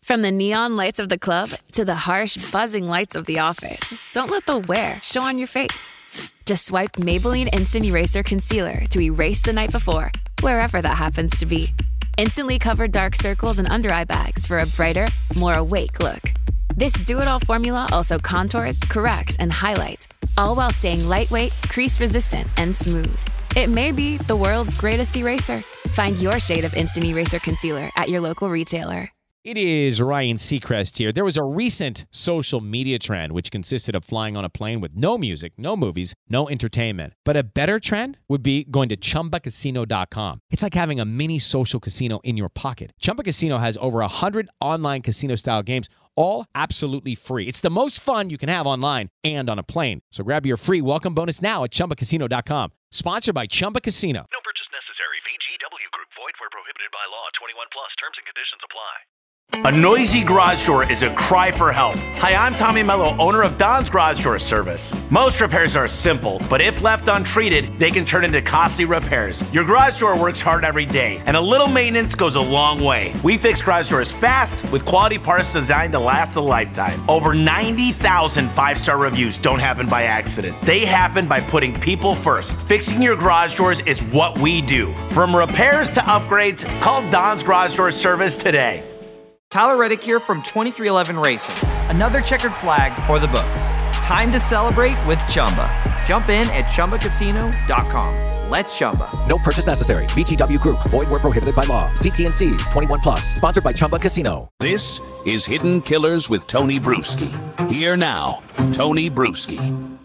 From the neon lights of the club to the harsh, buzzing lights of the office, don't let the wear show on your face. Just swipe Maybelline Instant Eraser Concealer to erase the night before, wherever that happens to be. Instantly cover dark circles and under-eye bags for a brighter, more awake look. This do-it-all formula also contours, corrects, and highlights, all while staying lightweight, crease-resistant, and smooth. It may be the world's greatest eraser. Find your shade of Instant Eraser Concealer at your local retailer. It is Ryan Seacrest here. There was a recent social media trend which consisted of flying on a plane with no music, no movies, no entertainment. But a better trend would be going to ChumbaCasino.com. It's like having a mini social casino in your pocket. Chumba Casino has over 100 online casino-style games, all absolutely free. It's the most fun you can have online and on a plane. So grab your free welcome bonus now at ChumbaCasino.com. Sponsored by Chumba Casino. No purchase necessary. VGW Group. Void where prohibited by law. 21 plus. Terms and conditions apply. A noisy garage door is a cry for help. Hi, I'm Tommy Mello, owner of Don's Garage Door Service. Most repairs are simple, but if left untreated, they can turn into costly repairs. Your garage door works hard every day, and a little maintenance goes a long way. We fix garage doors fast with quality parts designed to last a lifetime. Over 90,000 five-star reviews don't happen by accident. They happen by putting people first. Fixing your garage doors is what we do. From repairs to upgrades, call Don's Garage Door Service today. Tyler Reddick here from 2311 Racing. Another checkered flag for the books. Time to celebrate with Chumba. Jump in at ChumbaCasino.com. Let's Chumba. No purchase necessary. VGW Group. Void where prohibited by law. See T&Cs. 21 plus. Sponsored by Chumba Casino. This is Hidden Killers with Tony Bruschi. Here now, Tony Bruschi.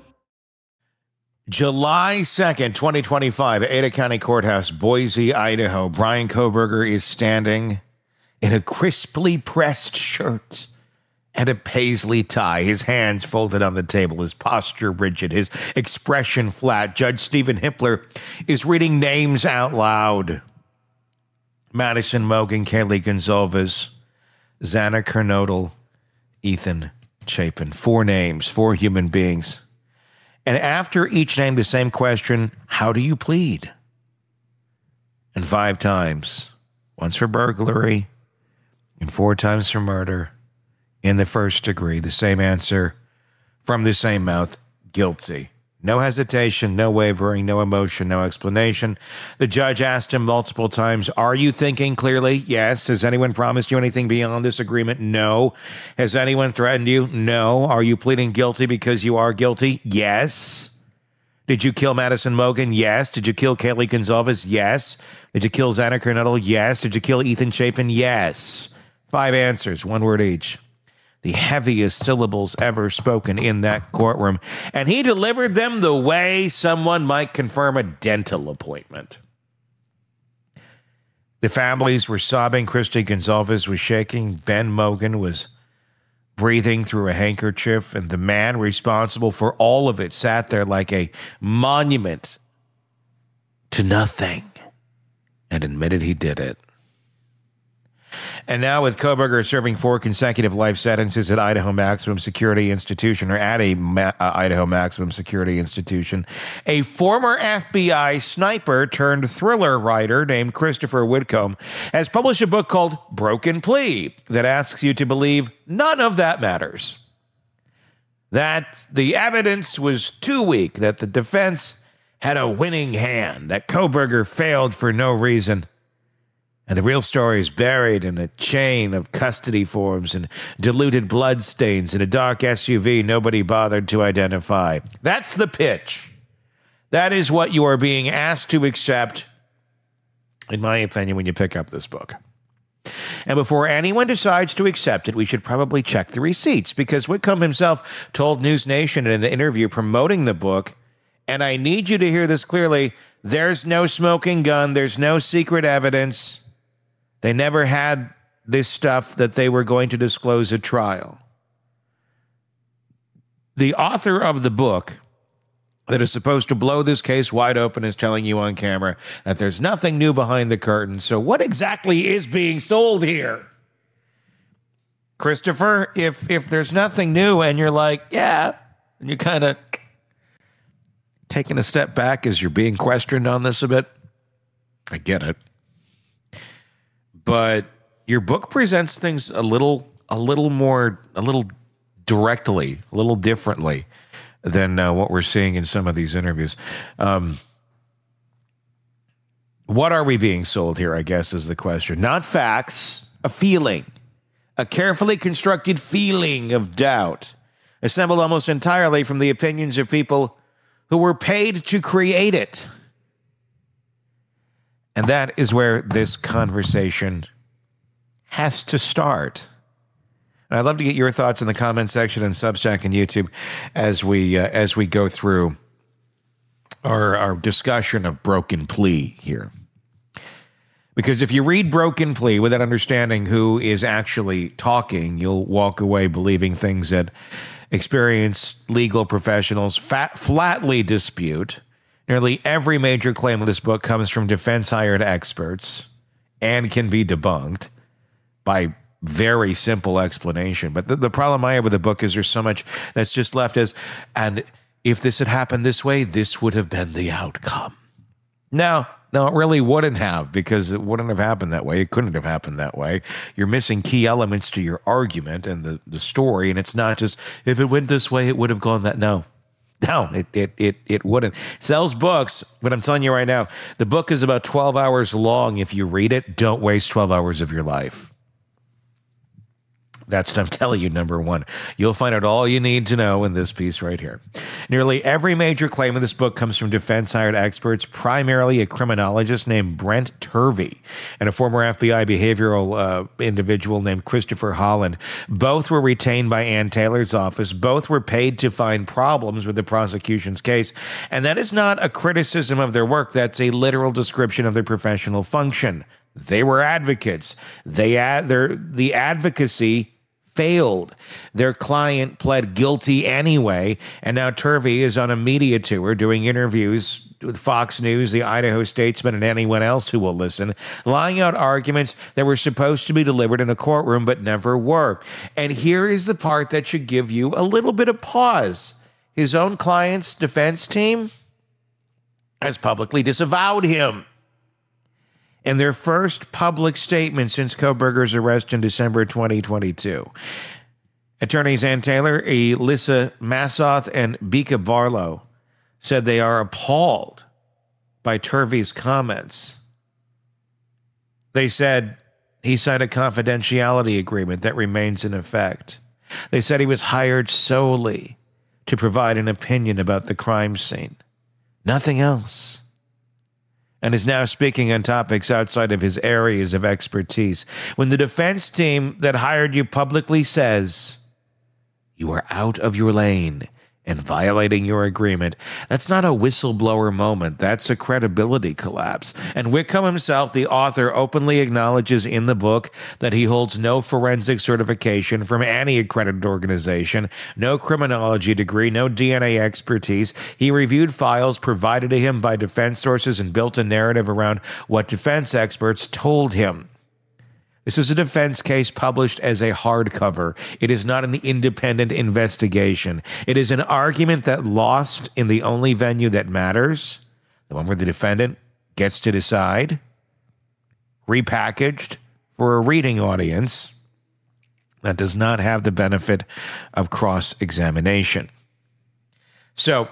July 2nd, 2025, Ada County Courthouse, Boise, Idaho. Bryan Kohberger is standing in a crisply pressed shirt and a paisley tie, his hands folded on the table, his posture rigid, his expression flat. Judge Stephen Hippler is reading names out loud. Madison Mogen, Kaylee Gonzalez, Xana Kernodle, Ethan Chapin. 4 names, 4 human beings. And after each name, the same question, how do you plead? And 5 times. Once for burglary, and 4 times for murder in the first degree. The same answer from the same mouth, guilty. No hesitation, no wavering, no emotion, no explanation. The judge asked him multiple times, are you thinking clearly? Yes. Has anyone promised you anything beyond this agreement? No. Has anyone threatened you? No. Are you pleading guilty because you are guilty? Yes. Did you kill Madison Mogen? Yes. Did you kill Kaylee Gonzalez? Yes. Did you kill Xana Kernodle? Yes. Did you kill Ethan Chapin? Yes. 5 answers, 1 word each. The heaviest syllables ever spoken in that courtroom. And he delivered them the way someone might confirm a dental appointment. The families were sobbing. Christy Gonzalez was shaking. Ben Mogen was breathing through a handkerchief. And the man responsible for all of it sat there like a monument to nothing and admitted he did it. And now with Kohberger serving 4 consecutive life sentences at Idaho Maximum Security Institution, or at a Idaho Maximum Security Institution, a former FBI sniper turned thriller writer named Christopher Whitcomb has published a book called Broken Plea that asks you to believe none of that matters. That the evidence was too weak, that the defense had a winning hand, that Kohberger failed for no reason. And the real story is buried in a chain of custody forms and diluted bloodstains in a dark SUV nobody bothered to identify. That's the pitch. That is what you are being asked to accept, in my opinion, when you pick up this book. And before anyone decides to accept it, we should probably check the receipts, because Whitcomb himself told News Nation in an interview promoting the book, and I need you to hear this clearly, there's no smoking gun, there's no secret evidence. They never had this stuff that they were going to disclose at trial. The author of the book that is supposed to blow this case wide open is telling you on camera that there's nothing new behind the curtain. So what exactly is being sold here? Christopher, if there's nothing new and you're like, yeah, and you're kind of taking a step back as you're being questioned on this a bit, I get it. But your book presents things a little a little directly, a little differently than what we're seeing in some of these interviews. What are we being sold here, I guess, is the question. Not facts, a feeling, a carefully constructed feeling of doubt, assembled almost entirely from the opinions of people who were paid to create it. And that is where this conversation has to start. And I'd love to get your thoughts in the comment section on Substack and YouTube as we go through our discussion of Broken Plea here. Because if you read Broken Plea without understanding who is actually talking, you'll walk away believing things that experienced legal professionals flatly dispute. Nearly every major claim of this book comes from defense-hired experts and can be debunked by very simple explanation. But the problem I have with the book is there's so much that's just left as, and if this had happened this way, this would have been the outcome. No, it really wouldn't have, because it wouldn't have happened that way. It couldn't have happened that way. You're missing key elements to your argument and the story, and it's not just, if it went this way, it would have gone that. No, it wouldn't. Sells books, but I'm telling you right now, the book is about 12 hours long. If you read it, don't waste 12 hours of your life. That's what I'm telling you, number one. You'll find out all you need to know in this piece right here. Nearly every major claim in this book comes from defense-hired experts, primarily a criminologist named Brent Turvey and a former FBI behavioral individual named Christopher Holland. Both were retained by Ann Taylor's office. Both were paid to find problems with the prosecution's case. And that is not a criticism of their work. That's a literal description of their professional function. They were advocates. The advocacy failed. Their client pled guilty anyway, and now Turvey is on a media tour doing interviews with Fox News, the Idaho Statesman, and anyone else who will listen, lying out arguments that were supposed to be delivered in a courtroom but never were. And here is the part that should give you a little bit of pause. His own client's defense team has publicly disavowed him. In their first public statement since Kohberger's arrest in December 2022, attorneys Ann Taylor, Elissa Massoth, and Bika Barlow said they are appalled by Turvey's comments. They said he signed a confidentiality agreement that remains in effect. They said he was hired solely to provide an opinion about the crime scene. Nothing else. And is now speaking on topics outside of his areas of expertise. When the defense team that hired you publicly says you are out of your lane and violating your agreement, that's not a whistleblower moment. That's a credibility collapse. And Whitcomb himself, the author, openly acknowledges in the book that he holds no forensic certification from any accredited organization, no criminology degree, no DNA expertise. He reviewed files provided to him by defense sources and built a narrative around what defense experts told him. This is a defense case published as a hardcover. It is not an independent investigation. It is an argument that lost in the only venue that matters, the one where the defendant gets to decide, repackaged for a reading audience that does not have the benefit of cross-examination. So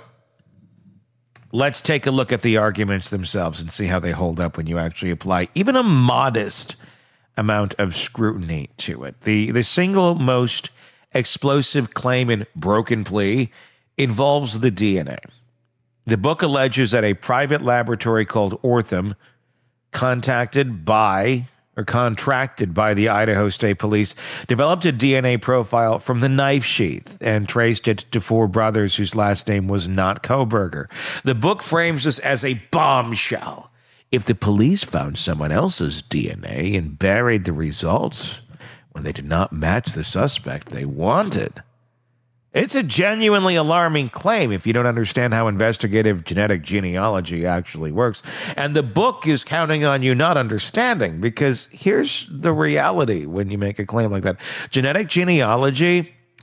let's take a look at the arguments themselves and see how they hold up when you actually apply even a modest amount of scrutiny to it. The single most explosive claim in Broken Plea involves the DNA. The book alleges that a private laboratory called Ortham, contracted by the Idaho State Police, developed a DNA profile from the knife sheath and traced it to four brothers whose last name was not Kohberger. The book frames this as a bombshell. If the police found someone else's DNA and buried the results when they did not match the suspect they wanted, it's a genuinely alarming claim if you don't understand how investigative genetic genealogy actually works. And the book is counting on you not understanding, because here's the reality when you make a claim like that. Genetic genealogy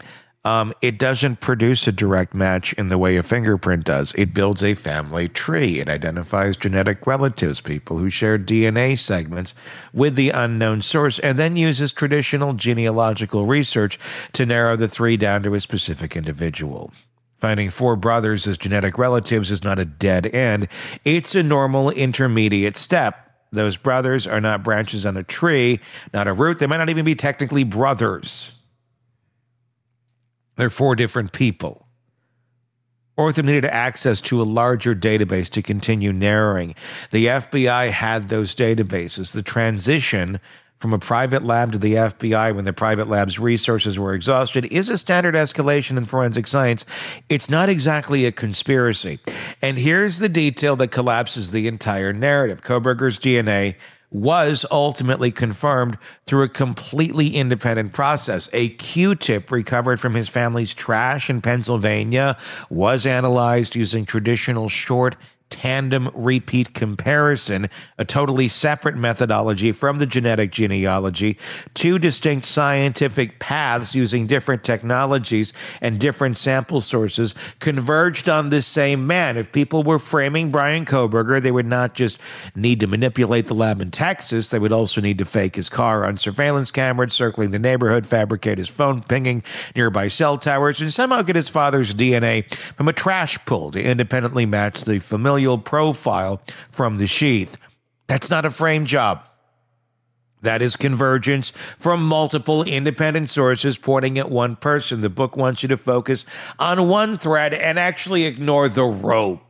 It doesn't produce a direct match in the way a fingerprint does. It builds a family tree. It identifies genetic relatives, people who share DNA segments with the unknown source, and then uses traditional genealogical research to narrow the three down to a specific individual. Finding 4 brothers as genetic relatives is not a dead end. It's a normal intermediate step. Those brothers are not branches on a tree, not a root. They might not even be technically brothers. They're 4 different people. Ortham needed access to a larger database to continue narrowing. The FBI had those databases. The transition from a private lab to the FBI when the private lab's resources were exhausted is a standard escalation in forensic science. It's not exactly a conspiracy. And here's the detail that collapses the entire narrative. Kohberger's DNA was ultimately confirmed through a completely independent process. A Q-tip recovered from his family's trash in Pennsylvania was analyzed using traditional short tandem repeat comparison, a totally separate methodology from the genetic genealogy. 2 distinct scientific paths using different technologies and different sample sources converged on this same man. If people were framing Bryan Kohberger, they would not just need to manipulate the lab in Texas, they would also need to fake his car on surveillance cameras circling the neighborhood, fabricate his phone pinging nearby cell towers, and somehow get his father's DNA from a trash pull to independently match the familial profile from the sheath. That's not a frame job. That is convergence from multiple independent sources pointing at one person. The book wants you to focus on one thread and actually ignore the rope.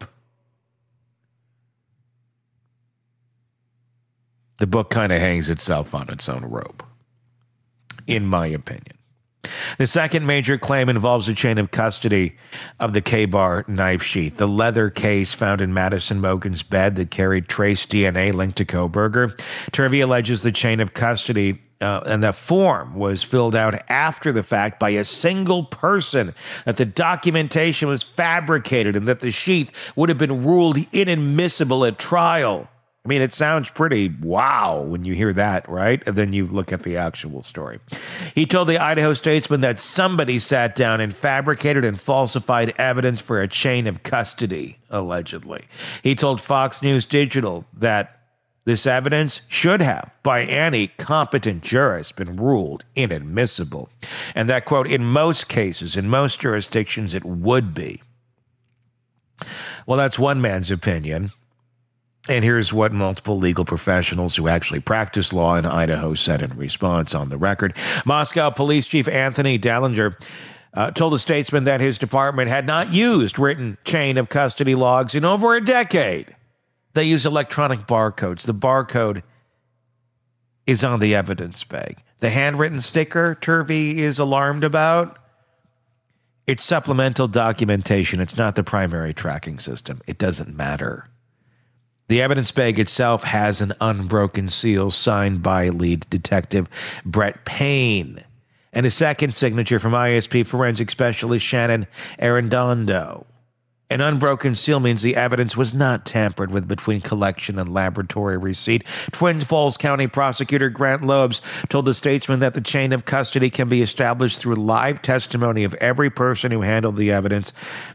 The book kind of hangs itself on its own rope, in my opinion. The second major claim involves a chain of custody of the K-Bar knife sheath, the leather case found in Madison Mogen's bed that carried trace DNA linked to Kohberger. Turvey alleges the chain of custody and the form was filled out after the fact by a single person, that the documentation was fabricated, and that the sheath would have been ruled inadmissible at trial. I mean, it sounds pretty wow when you hear that, right? And then you look at the actual story. He told the Idaho Statesman that somebody sat down and fabricated and falsified evidence for a chain of custody, allegedly. He told Fox News Digital that this evidence should have, by any competent jurist, been ruled inadmissible. And that, quote, in most cases, in most jurisdictions, it would be. Well, that's one man's opinion. And here's what multiple legal professionals who actually practice law in Idaho said in response on the record. Moscow Police Chief Anthony Dallinger told the Statesman that his department had not used written chain of custody logs in over a decade. They use electronic barcodes. The barcode is on the evidence bag. The handwritten sticker Turvey is alarmed about, it's supplemental documentation. It's not the primary tracking system. It doesn't matter. The evidence bag itself has an unbroken seal signed by lead detective Brett Payne and a second signature from ISP forensic specialist Shannon Arredondo. An unbroken seal means the evidence was not tampered with between collection and laboratory receipt. Twin Falls County prosecutor Grant Loebs told the Statesman that the chain of custody can be established through live testimony of every person who handled the evidence.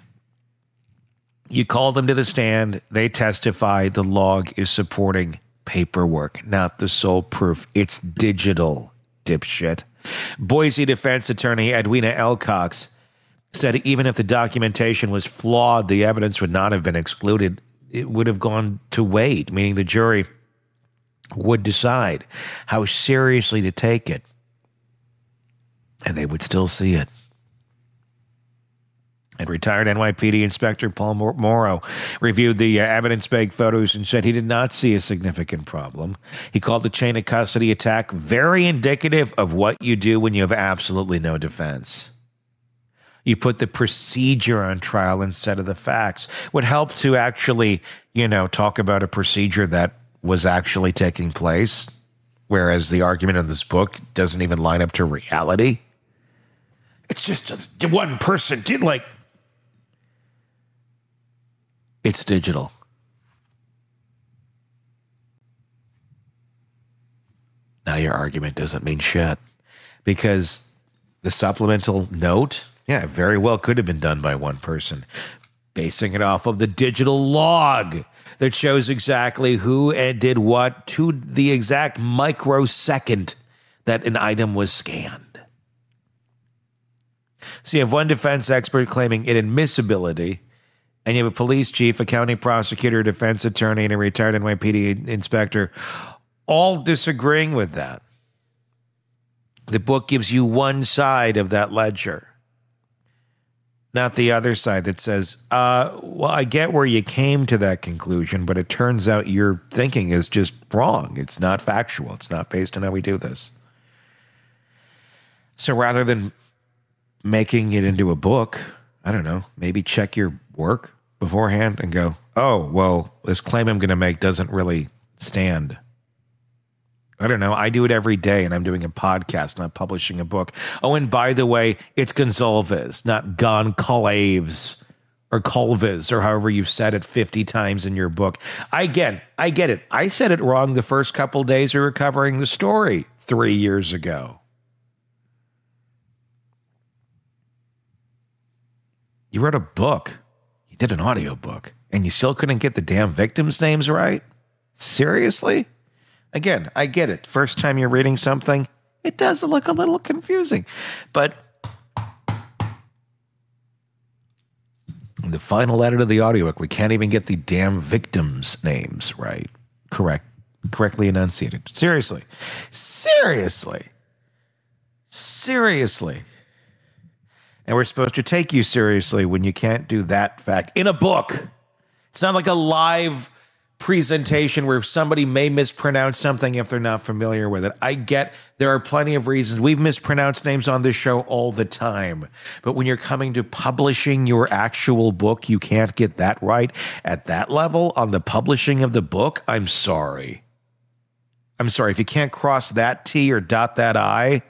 You call them to the stand, they testify, the log is supporting paperwork, not the sole proof. It's digital, dipshit. Boise defense attorney Edwina Elcox said even if the documentation was flawed, the evidence would not have been excluded. It would have gone to wait, meaning the jury would decide how seriously to take it, and they would still see it. And retired NYPD Inspector Paul Morrow reviewed the evidence bag photos and said he did not see a significant problem. He called the chain of custody attack very indicative of what you do when you have absolutely no defense. You put the procedure on trial instead of the facts. Would help to actually, talk about a procedure that was actually taking place, whereas the argument in this book doesn't even line up to reality. It's just one person did It's digital. Now your argument doesn't mean shit because the supplemental note, Yeah, it very well could have been done by one person, basing it off of the digital log that shows exactly who and did what to the exact microsecond that an item was scanned. So you have one defense expert claiming inadmissibility, and you have a police chief, a county prosecutor, a defense attorney, and a retired NYPD inspector all disagreeing with that. The book gives you one side of that ledger, not the other side that says, well, I get where you came to that conclusion, but it turns out your thinking is just wrong. It's not factual. It's not based on how we do this. So rather than making it into a book, I don't know, maybe check your work beforehand and go, oh, well, this claim I'm going to make doesn't really stand. I don't know. I do it every day, and I'm doing a podcast, not publishing a book. Oh, and by the way, it's Gonzalez, not Goncalves or Colves, or however you've said it 50 times in your book. I get it. I said it wrong the first couple days of recovering the story 3 years ago. You wrote a book. You did an audiobook, and you still couldn't get the damn victims' names right? Seriously? Again, I get it. First time you're reading something, it does look a little confusing. But in the final edit of the audiobook, we can't even get the damn victims' names right. Correctly enunciated. Seriously. And we're supposed to take you seriously when you can't do that fact in a book. It's not like a live presentation where somebody may mispronounce something if they're not familiar with it. I get there are plenty of reasons. We've mispronounced names on this show all the time. But when you're coming to publishing your actual book, you can't get that right at that level on the publishing of the book. I'm sorry. If you can't cross that T or dot that I,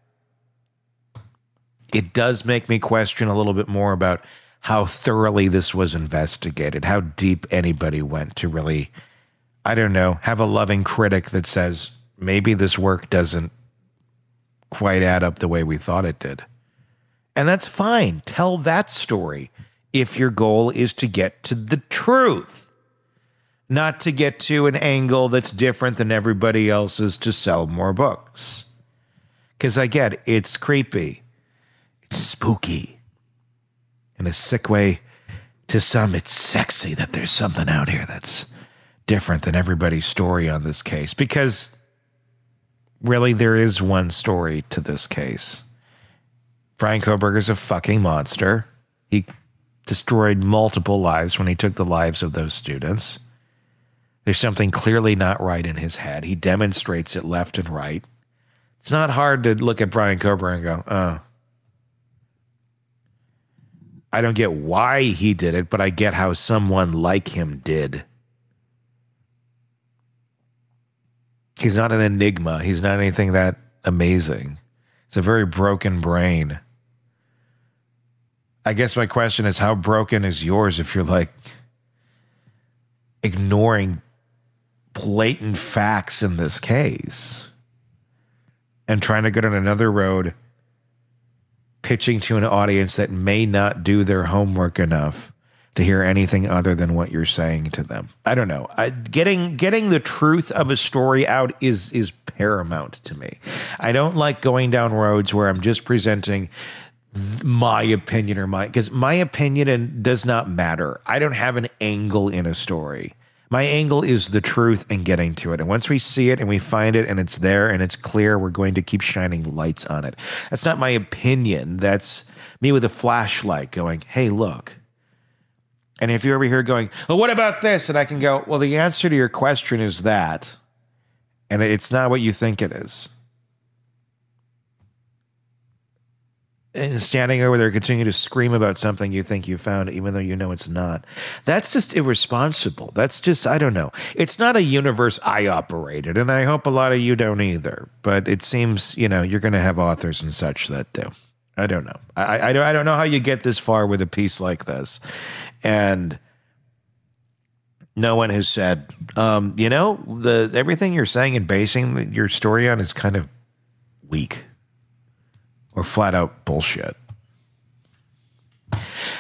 it does make me question a little bit more about how thoroughly this was investigated, how deep anybody went to really, I don't know, have a loving critic that says, maybe this work doesn't quite add up the way we thought it did. And that's fine. Tell that story if your goal is to get to the truth, not to get to an angle that's different than everybody else's to sell more books. Because I get it, it's creepy. It's spooky. In a sick way, to some, it's sexy that there's something out here that's different than everybody's story on this case. Because really, there is one story to this case. Bryan Kohberger's a fucking monster. He destroyed multiple lives when he took the lives of those students. There's something clearly not right in his head. He demonstrates it left and right. It's not hard to look at Bryan Kohberger and go, I don't get why he did it, but I get how someone like him did. He's not an enigma. He's not anything that amazing. It's a very broken brain. I guess my question is, how broken is yours if you're like ignoring blatant facts in this case and trying to go down another road, pitching to an audience that may not do their homework enough to hear anything other than what you're saying to them. I don't know. Getting the truth of a story out is paramount to me. I don't like going down roads where I'm just presenting my opinion because my opinion does not matter. I don't have an angle in a story. My angle is the truth and getting to it. And once we see it and we find it and it's there and it's clear, we're going to keep shining lights on it. That's not my opinion. That's me with a flashlight going, hey, look. And if you're over here going, well, what about this? And I can go, well, the answer to your question is that. And it's not what you think it is. And standing over there, continue to scream about something you think you found, even though you know it's not. That's just irresponsible. That's just, I don't know. It's not a universe I operated, and I hope a lot of you don't either. But it seems, you're going to have authors and such that do. I don't know. I don't know how you get this far with a piece like this. And no one has said, everything you're saying and basing your story on is kind of weak. Or flat out bullshit.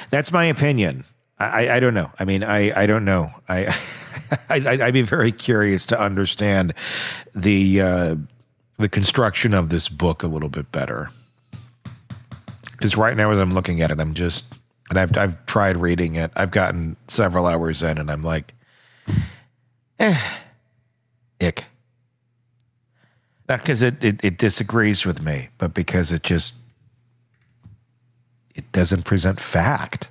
That's my opinion. I don't know. I mean, I don't know. I'd be very curious to understand the construction of this book a little bit better. Because right now, as I'm looking at it, I've tried reading it. I've gotten several hours in, and I'm like, ick. Not because it disagrees with me, but because it doesn't present fact.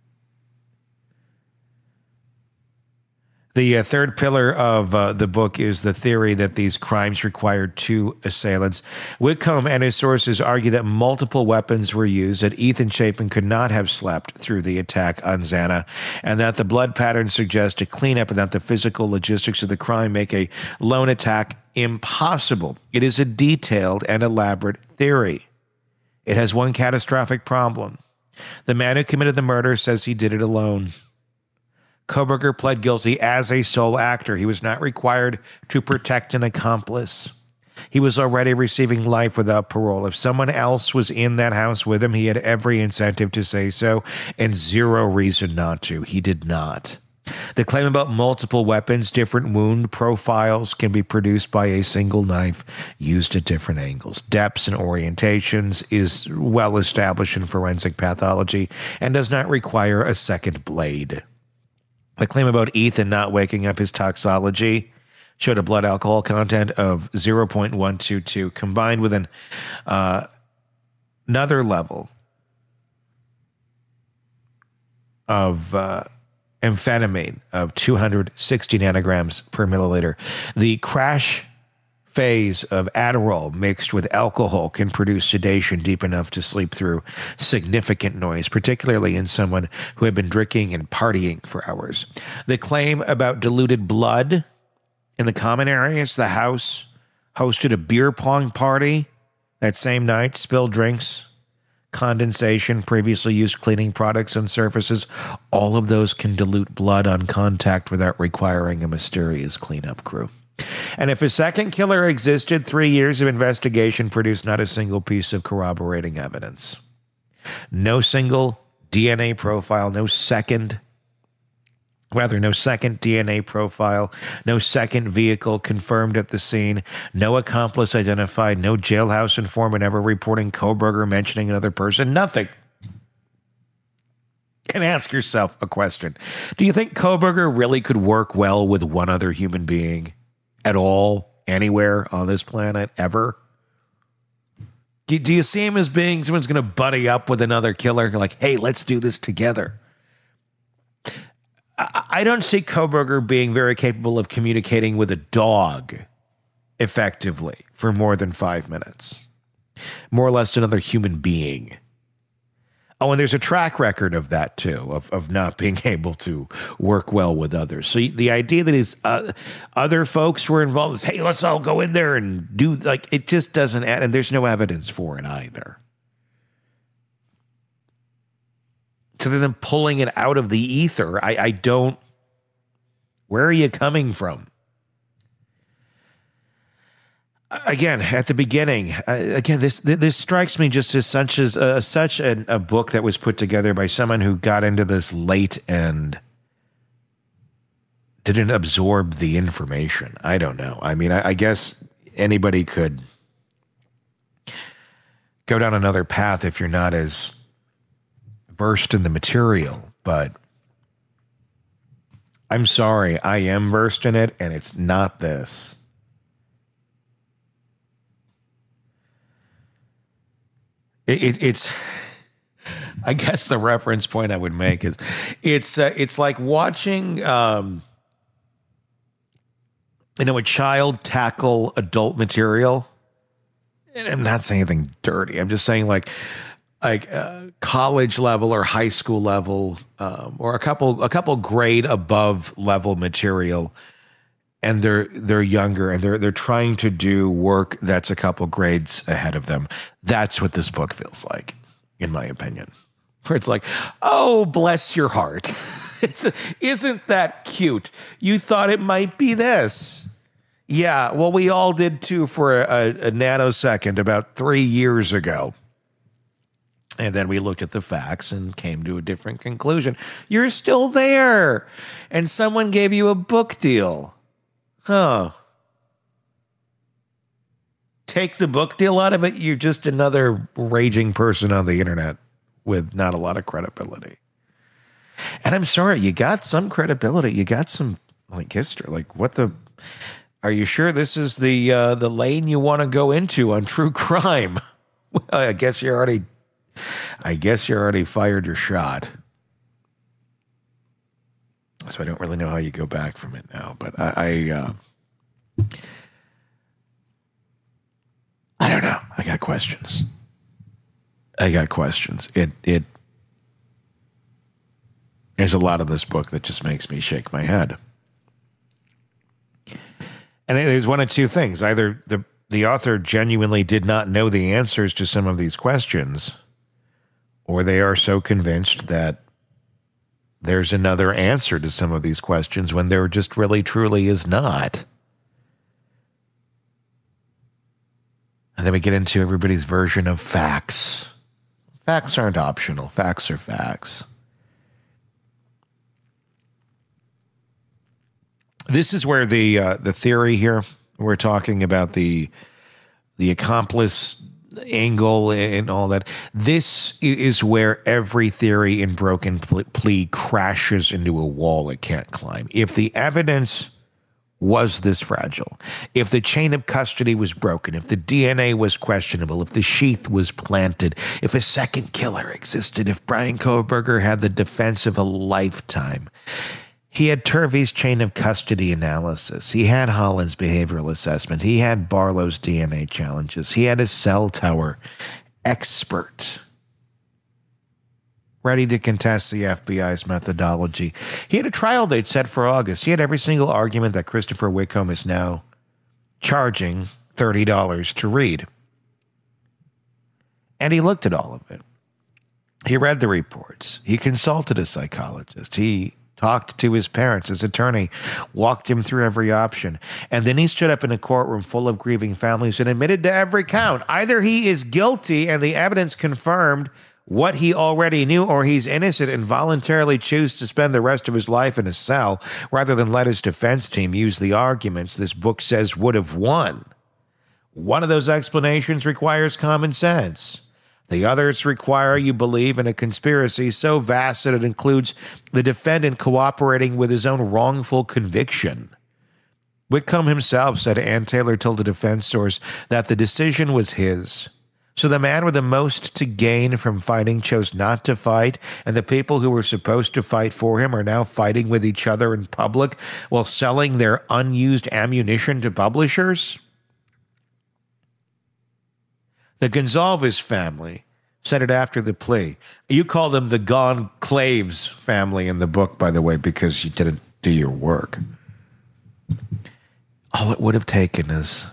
The third pillar of the book is the theory that these crimes required two assailants. Whitcomb and his sources argue that multiple weapons were used, that Ethan Chapin could not have slept through the attack on Xana, and that the blood patterns suggest a cleanup and that the physical logistics of the crime make a lone attack impossible. It is a detailed and elaborate theory. It has one catastrophic problem. The man who committed the murder says he did it alone. Kohberger pled guilty as a sole actor. He was not required to protect an accomplice. He was already receiving life without parole. If someone else was in that house with him, he had every incentive to say so and zero reason not to. He did not. The claim about multiple weapons, different wound profiles can be produced by a single knife used at different angles. Depths and orientations is well established in forensic pathology and does not require a second blade. The claim about Ethan not waking up, his toxology showed a blood alcohol content of 0.122 combined with another level of amphetamine of 260 nanograms per milliliter. The crash phase of Adderall mixed with alcohol can produce sedation deep enough to sleep through significant noise, particularly in someone who had been drinking and partying for hours. The claim about diluted blood in the common areas, the house hosted a beer pong party that same night, spilled drinks, condensation, previously used cleaning products on surfaces. All of those can dilute blood on contact without requiring a mysterious cleanup crew. And if a second killer existed, 3 years of investigation produced not a single piece of corroborating evidence. No single DNA profile, no second DNA profile, no second vehicle confirmed at the scene, no accomplice identified, no jailhouse informant ever reporting Kohberger mentioning another person, nothing. And ask yourself a question. Do you think Kohberger really could work well with one other human being at all, anywhere on this planet, ever? Do you see him as being someone's going to buddy up with another killer? Like, hey, let's do this together. I don't see Kohberger being very capable of communicating with a dog effectively for more than 5 minutes. More or less another human being. Oh, and there's a track record of that, too, of not being able to work well with others. So the idea that his other folks were involved is, hey, let's all go in there and do, like, it just doesn't add, and there's no evidence for it either. Other than pulling it out of the ether, I don't, where are you coming from? Again, at the beginning, this strikes me just as such a book that was put together by someone who got into this late and didn't absorb the information. I don't know. I mean, I guess anybody could go down another path if you're not as versed in the material, but I'm sorry, I am versed in it, and it's not this. It's I guess the reference point I would make is it's like watching a child tackle adult material. And I'm not saying anything dirty. I'm just saying like college level or high school level or a couple grade above level material. And they're younger and they're trying to do work that's a couple grades ahead of them. That's what this book feels like, in my opinion. Where it's like, oh, bless your heart. Isn't that cute? You thought it might be this. Yeah, well, we all did too for a nanosecond about 3 years ago. And then we looked at the facts and came to a different conclusion. You're still there. And someone gave you a book deal. Huh. Take the book deal out of it, you're just another raging person on the internet with not a lot of credibility. And I'm sorry, you got some credibility. You got some history. Are you sure this is the lane you want to go into on true crime? Well, I guess you already fired your shot. So I don't really know how you go back from it now, but I don't know. I got questions. There's a lot of this book that just makes me shake my head. And there's one of two things. Either the author genuinely did not know the answers to some of these questions, or they are so convinced that there's another answer to some of these questions when there just really truly is not. And then we get into everybody's version of facts. Facts aren't optional. Facts are facts. This is where the theory here, we're talking about the accomplice angle and all that. This is where every theory in Broken Plea crashes into a wall it can't climb. If the evidence was this fragile, if the chain of custody was broken, if the DNA was questionable, if the sheath was planted, if a second killer existed, if Bryan Kohberger had the defense of a lifetime, he had Turvey's chain of custody analysis, he had Holland's behavioral assessment, he had Barlow's DNA challenges, he had a cell tower expert ready to contest the FBI's methodology. He had a trial date set for August. He had every single argument that Christopher Whitcomb is now charging $30 to read. And he looked at all of it. He read the reports. He consulted a psychologist. He talked to his parents. His attorney walked him through every option. And then he stood up in a courtroom full of grieving families and admitted to every count. Either he is guilty and the evidence confirmed what he already knew, or he's innocent and voluntarily choose to spend the rest of his life in a cell rather than let his defense team use the arguments this book says would have won. One of those explanations requires common sense. The others require you believe in a conspiracy so vast that it includes the defendant cooperating with his own wrongful conviction. Whitcomb himself said Ann Taylor told a defense source that the decision was his. So the man with the most to gain from fighting chose not to fight, and the people who were supposed to fight for him are now fighting with each other in public while selling their unused ammunition to publishers? The Gonzalez family said it after the plea. You call them the Gonclaves family in the book, by the way, because you didn't do your work. All it would have taken is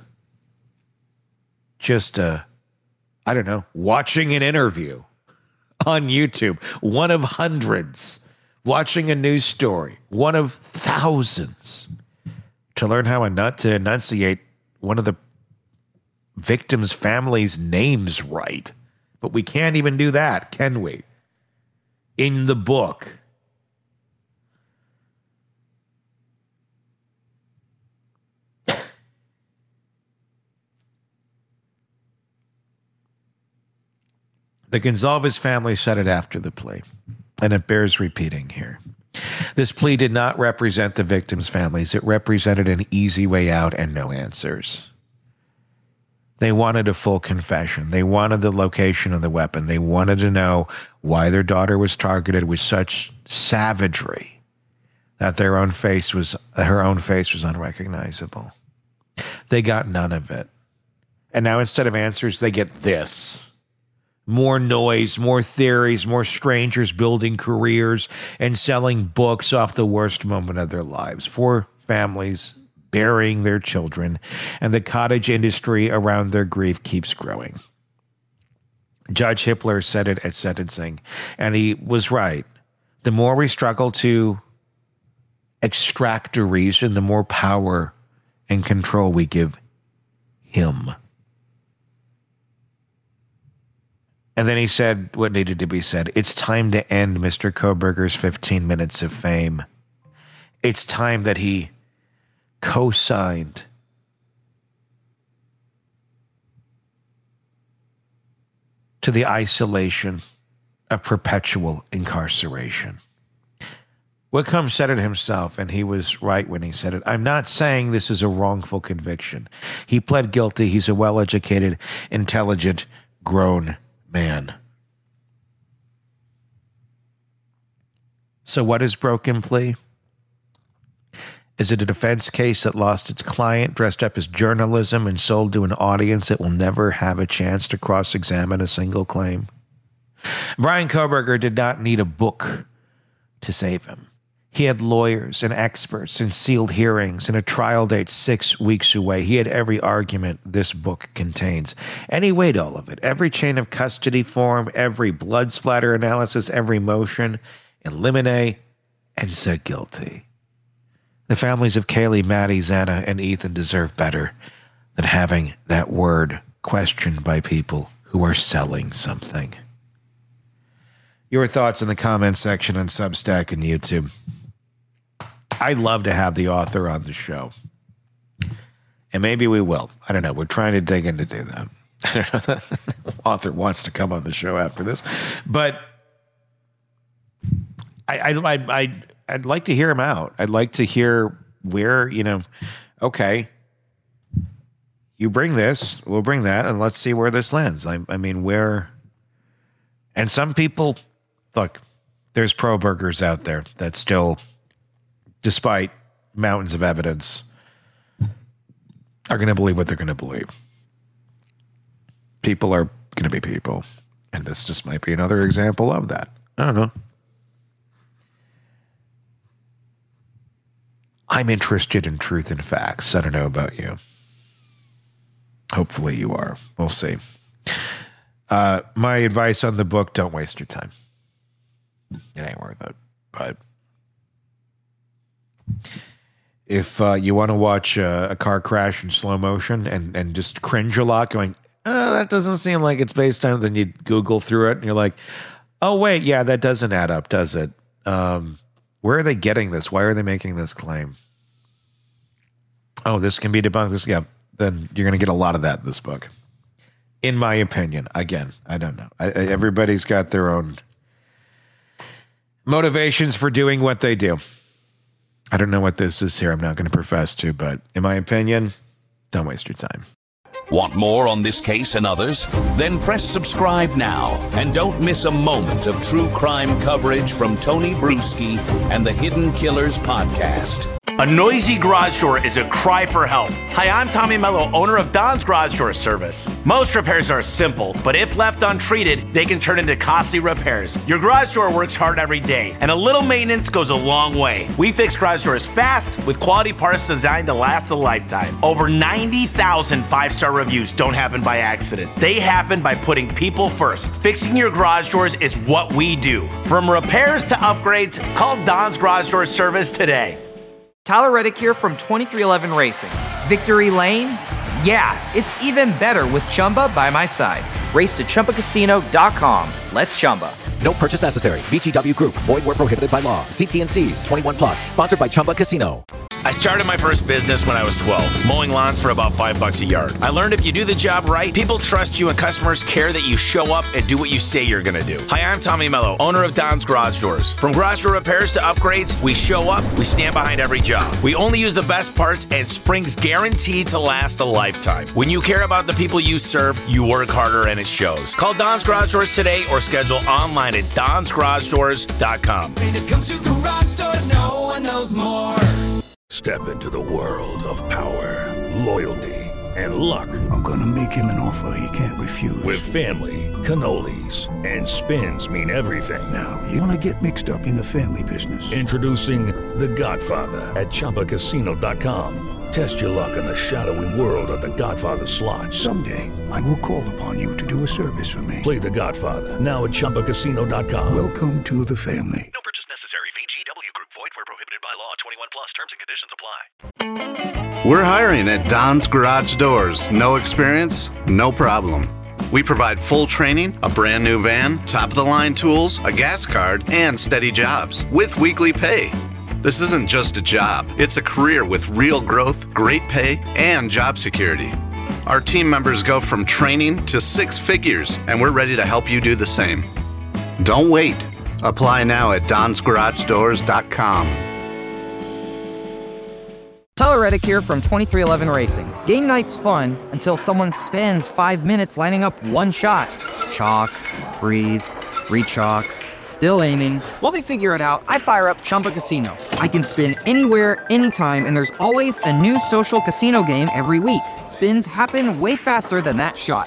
just watching an interview on YouTube, one of hundreds, watching a news story, one of thousands, to learn how to enunciate one of the victim's family's names right. But we can't even do that, can we? In the book. The Gonzalez family said it after the plea, and it bears repeating here. This plea did not represent the victims' families. It represented an easy way out and no answers. They wanted a full confession. They wanted the location of the weapon. They wanted to know why their daughter was targeted with such savagery that her own face was unrecognizable. They got none of it. And now instead of answers, they get this. More noise, more theories, more strangers building careers and selling books off the worst moment of their lives. 4 families burying their children, and the cottage industry around their grief keeps growing. Judge Hippler said it at sentencing, and he was right. The more we struggle to extract a reason, the more power and control we give him. And then he said what needed to be said. It's time to end Mr. Kohberger's 15 minutes of fame. It's time that he co-signed to the isolation of perpetual incarceration. Whitcomb said it himself, and he was right when he said it. I'm not saying this is a wrongful conviction. He pled guilty. He's a well-educated, intelligent, grown man. So what is broken plea? Is it a defense case that lost its client, dressed up as journalism and sold to an audience that will never have a chance to cross-examine a single claim? Bryan Kohberger did not need a book to save him. He had lawyers and experts and sealed hearings and a trial date 6 weeks away. He had every argument this book contains. And he weighed all of it. Every chain of custody form, every blood splatter analysis, every motion in limine, and said guilty. The families of Kaylee, Maddie, Xana, and Ethan deserve better than having that word questioned by people who are selling something. Your thoughts in the comments section on Substack and YouTube. I'd love to have the author on the show. And maybe we will. I don't know. We're trying to dig in to do that. I don't know. The author wants to come on the show after this. But I'd like to hear him out. I'd like to hear where, okay, you bring this, we'll bring that, and let's see where this lands. I mean, where... And some people, look, there's pro-burgers out there that still, despite mountains of evidence, are going to believe what they're going to believe. People are going to be people. And this just might be another example of that. I don't know. I'm interested in truth and facts. I don't know about you. Hopefully you are. We'll see. My advice on the book, don't waste your time. It ain't worth it. But if you want to watch a car crash in slow motion and just cringe a lot going, that doesn't seem like it's based on, then you Google through it and you're like, oh, wait, yeah, that doesn't add up, does it? Where are they getting this? Why are they making this claim? Oh, this can be debunked. Yeah, then you're going to get a lot of that in this book. In my opinion. Again, I don't know. Everybody's got their own motivations for doing what they do. I don't know what this is here. I'm not going to profess to, but in my opinion, don't waste your time. Want more on this case and others? Then press subscribe now and don't miss a moment of true crime coverage from Tony Bruschi and the Hidden Killers podcast. A noisy garage door is a cry for help. Hi, I'm Tommy Mello, owner of Don's Garage Door Service. Most repairs are simple, but if left untreated, they can turn into costly repairs. Your garage door works hard every day, and a little maintenance goes a long way. We fix garage doors fast with quality parts designed to last a lifetime. Over 90,000 five-star reviews don't happen by accident. They happen by putting people first. Fixing your garage doors is what we do. From repairs to upgrades, call Don's Garage Door Service today. Tyler Reddick here from 2311 Racing. Victory Lane? Yeah, it's even better with Chumba by my side. Race to ChumbaCasino.com. Let's Chumba. No purchase necessary. VGW Group. Void where prohibited by law. See T&Cs. 21 plus. Sponsored by Chumba Casino. I started my first business when I was 12, mowing lawns for about $5 a yard. I learned if you do the job right, people trust you and customers care that you show up and do what you say you're going to do. Hi, I'm Tommy Mello, owner of Don's Garage Doors. From garage door repairs to upgrades, we show up, we stand behind every job. We only use the best parts and springs guaranteed to last a lifetime. When you care about the people you serve, you work harder and it shows. Call Don's Garage Doors today or schedule online at donsgaragedoors.com. When it comes to garage doors, no one knows more. Step into the world of power, loyalty, and luck. I'm gonna make him an offer he can't refuse. With family, cannolis, and spins mean everything. Now, you wanna get mixed up in the family business. Introducing The Godfather at ChumbaCasino.com. Test your luck in the shadowy world of The Godfather slot. Someday, I will call upon you to do a service for me. Play The Godfather now at ChumbaCasino.com. Welcome to the family. No purchase necessary. VGW Group. Void where prohibited by law. 21 plus. Terms and conditions apply. We're hiring at Don's Garage Doors. No experience? No problem. We provide full training, a brand new van, top-of-the-line tools, a gas card, and steady jobs with weekly pay. This isn't just a job, it's a career with real growth, great pay, and job security. Our team members go from training to 6 figures, and we're ready to help you do the same. Don't wait. Apply now at donsgaragedoors.com. Tyler Reddick here from 2311 Racing. Game night's fun until someone spends 5 minutes lining up one shot. Chalk, breathe, re-chalk, still aiming. While they figure it out, I fire up Chumba Casino. I can spin anywhere, anytime, and there's always a new social casino game every week. Spins happen way faster than that shot.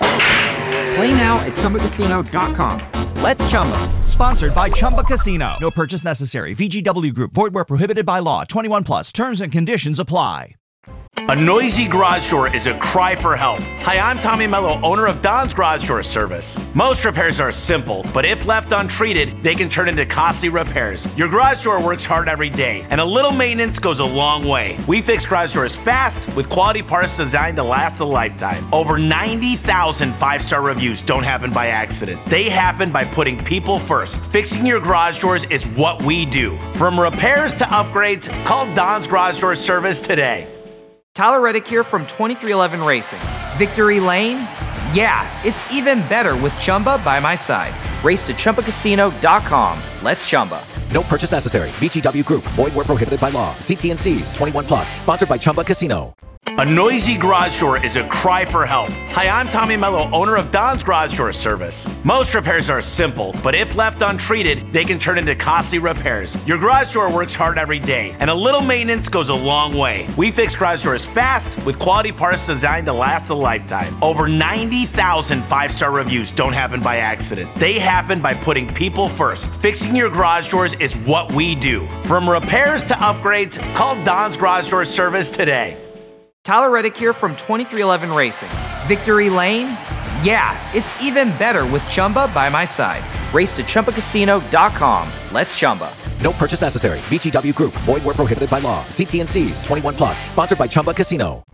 Play now at ChumbaCasino.com. Let's Chumba. Sponsored by Chumba Casino. No purchase necessary. VGW Group. Void where prohibited by law. 21 plus. Terms and conditions apply. A noisy garage door is a cry for help. Hi, I'm Tommy Mello, owner of Don's Garage Door Service. Most repairs are simple, but if left untreated, they can turn into costly repairs. Your garage door works hard every day, and a little maintenance goes a long way. We fix garage doors fast with quality parts designed to last a lifetime. Over 90,000 five-star reviews don't happen by accident. They happen by putting people first. Fixing your garage doors is what we do. From repairs to upgrades, call Don's Garage Door Service today. Tyler Reddick here from 2311 Racing. Victory Lane? Yeah, it's even better with Chumba by my side. Race to ChumbaCasino.com. Let's Chumba. No purchase necessary. VGW Group. Void where prohibited by law. See T&Cs. 21 plus. Sponsored by Chumba Casino. A noisy garage door is a cry for help. Hi, I'm Tommy Mello, owner of Don's Garage Door Service. Most repairs are simple, but if left untreated, they can turn into costly repairs. Your garage door works hard every day, and a little maintenance goes a long way. We fix garage doors fast with quality parts designed to last a lifetime. Over 90,000 five-star reviews don't happen by accident. They happen by putting people first. Fixing your garage doors is what we do. From repairs to upgrades, call Don's Garage Door Service today. Tyler Reddick here from 2311 Racing. Victory Lane? Yeah, it's even better with Chumba by my side. Race to ChumbaCasino.com. Let's Chumba. No purchase necessary. VGW Group. Void where prohibited by law. See T&Cs. 21 plus. Sponsored by Chumba Casino.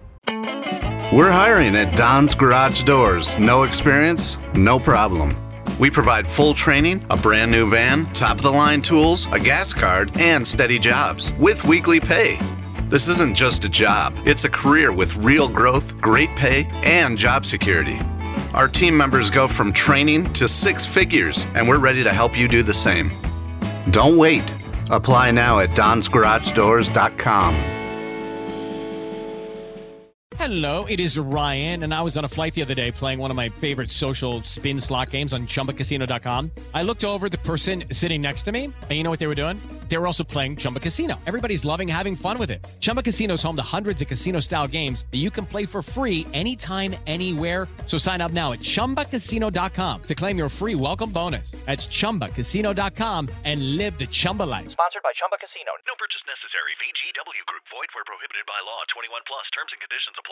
We're hiring at Don's Garage Doors. No experience? No problem. We provide full training, a brand new van, top-of-the-line tools, a gas card, and steady jobs with weekly pay. This isn't just a job, it's a career with real growth, great pay, and job security. Our team members go from training to 6 figures, and we're ready to help you do the same. Don't wait. Apply now at donsgaragedoors.com. Hello, it is Ryan, and I was on a flight the other day playing one of my favorite social spin slot games on ChumbaCasino.com. I looked over at the person sitting next to me, and you know what they were doing? They were also playing Chumba Casino. Everybody's loving having fun with it. Chumba Casino is home to hundreds of casino-style games that you can play for free anytime, anywhere. So sign up now at ChumbaCasino.com to claim your free welcome bonus. That's ChumbaCasino.com and live the Chumba life. Sponsored by Chumba Casino. No purchase necessary. VGW Group. Void where prohibited by law. 21 plus. Terms and conditions apply.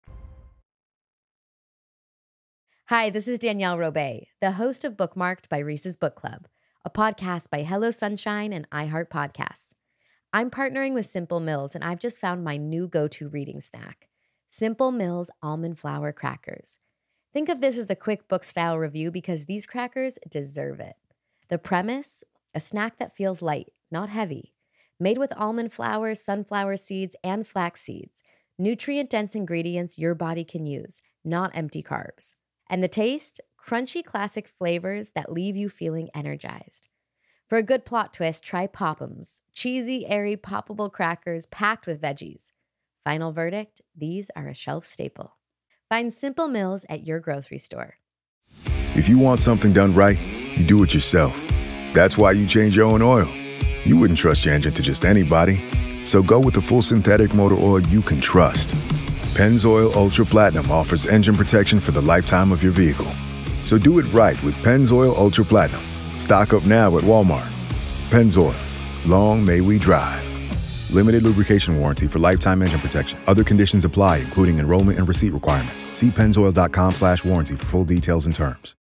Hi, this is Danielle Robay, the host of Bookmarked by Reese's Book Club, a podcast by Hello Sunshine and iHeart Podcasts. I'm partnering with Simple Mills, and I've just found my new go-to reading snack, Simple Mills Almond Flour Crackers. Think of this as a quick book-style review because these crackers deserve it. The premise? A snack that feels light, not heavy. Made with almond flour, sunflower seeds, and flax seeds. Nutrient-dense ingredients your body can use, not empty carbs. And the taste? Crunchy classic flavors that leave you feeling energized. For a good plot twist, try Pop'ems, cheesy, airy, poppable crackers packed with veggies. Final verdict, these are a shelf staple. Find Simple Mills at your grocery store. If you want something done right, you do it yourself. That's why you change your own oil. You wouldn't trust your engine to just anybody. So go with the full synthetic motor oil you can trust. Pennzoil Ultra Platinum offers engine protection for the lifetime of your vehicle. So do it right with Pennzoil Ultra Platinum. Stock up now at Walmart. Pennzoil. Long may we drive. Limited lubrication warranty for lifetime engine protection. Other conditions apply, including enrollment and receipt requirements. See pennzoil.com/warranty for full details and terms.